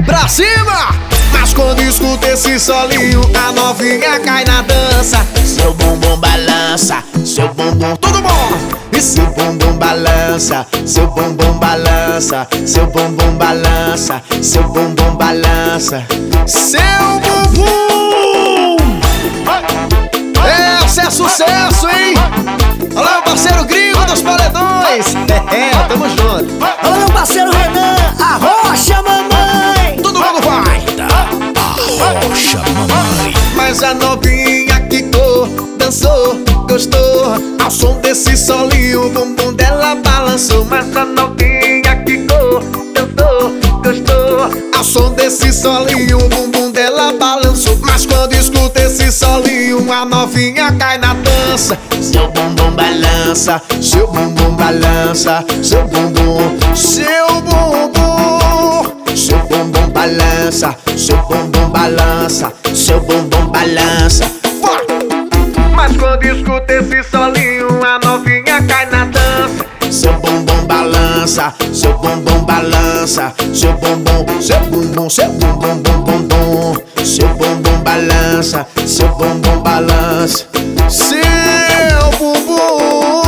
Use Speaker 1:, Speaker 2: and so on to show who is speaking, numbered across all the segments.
Speaker 1: Pra cima! Mas quando escuta esse solinho, a novinha cai na dança.
Speaker 2: Seu bumbum balança, seu bumbum,
Speaker 1: Tudo bom?
Speaker 2: e seu bumbum balança, seu bumbum balança, seu bumbum balança, seu bumbum balança.
Speaker 1: Seu bumbum! Esse é sucesso, hein? Alô, meu parceiro Gringo dos Paredões. Tamo junto.
Speaker 3: Alô, meu parceiro Renan, arrocha mamãe.
Speaker 1: Todo mundo vai.
Speaker 2: Arrocha mamãe.
Speaker 1: Mas a novinha quicou, dançou, gostou. Ao som desse solinho, o bumbum dela balançou. Mas a novinha quicou, dançou, gostou. Ao som desse solinho, o bumbum dela balançou. Mas quando escuta esse solinho, a novinha cai na dança.
Speaker 2: Seu bumbum balança, seu bumbum balança, seu bumbum,
Speaker 1: Seu bumbum,
Speaker 2: seu bumbum balança, seu bumbum balança, seu bumbum balança.
Speaker 1: vai! Mas quando escuta esse solinho, a novinha cai na dança.
Speaker 2: Seu bumbum balança, seu bumbum balança, seu bumbum, seu bumbum, seu bumbum, bum bum bum, seu bumbum balança, seu bumbum balança.
Speaker 1: Seu bumbum.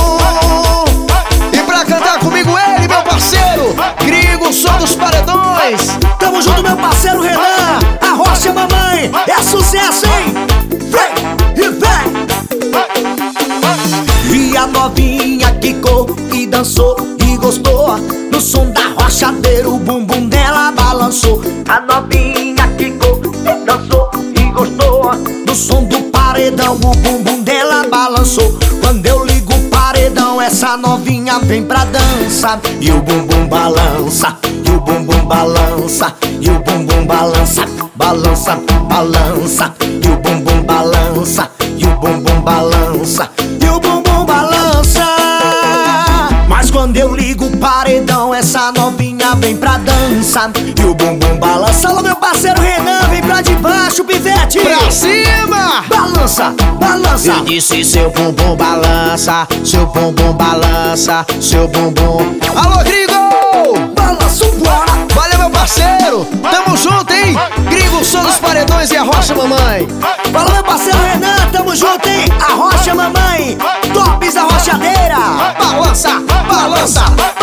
Speaker 1: E pra cantar comigo ele, meu parceiro Gringo, som dos Paredões.
Speaker 3: Tamo junto, meu parceiro Renan, arrocha mamãe. É sucesso, hein? Vem e vem. E a novinha quicou e dançou e gostou. No som da rochadeira o bumbum dela balançou. A novinha quicou e dançou e gostou. No som do paredão o bumbum dela balançou. Quando eu ligo o paredão essa novinha vem pra dança. E o bumbum balança, e o bumbum balança, e o bumbum balança, balança, balança. E o bumbum balança, e o bumbum balança, e o bumbum balança. Mas quando eu ligo o paredão essa novinha vem pra dança. E o bumbum balança. Alô, meu parceiro Renan, vem pra debaixo, pivete.
Speaker 1: Pra cima!
Speaker 3: Balança, balança.
Speaker 2: Eu disse seu bumbum balança, seu bumbum balança, seu bumbum.
Speaker 1: Alô, Gringo!
Speaker 3: Balança, bora.
Speaker 1: Valeu, meu parceiro! Tamo junto, hein? Gringo, som dos Paredões e arrocha mamãe.
Speaker 3: Fala, meu parceiro Renan, tamo junto, hein? Arrocha mamãe, tops da rochadeira.
Speaker 1: Balança, balança!